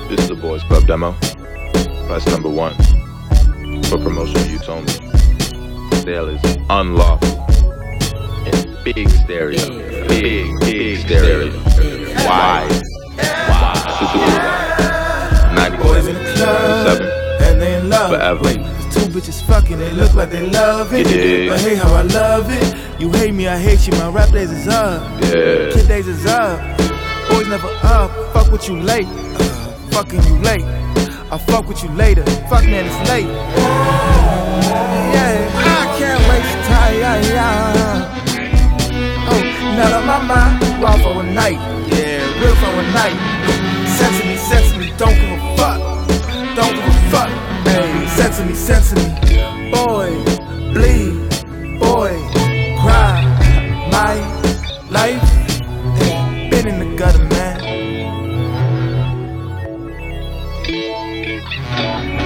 This is the Boys Club demo. That's number 1. For promotion, you told me. Sale is unlawful. In big stereo. Big stereo. Wide. Super wide. 90, Boys in the club, and they in love. Forever. Wait, there's 2 bitches fucking, they look like they love it. Yeah. But hey, how I love it. You hate me, I hate you, my rap days is up. Yeah. Kid days is up. Boys never up, fuck with you late. Fucking you late. I'll fuck with you later. Fuck man, it's late. Yeah, I can't waste time. Oh, not on my mind. Raw for a night. Yeah, real for a night. Sense me, don't give a fuck. Don't give a fuck. Hey, sense me. Boy, bleed. Boy, cry. My life. Been in the gutter, man.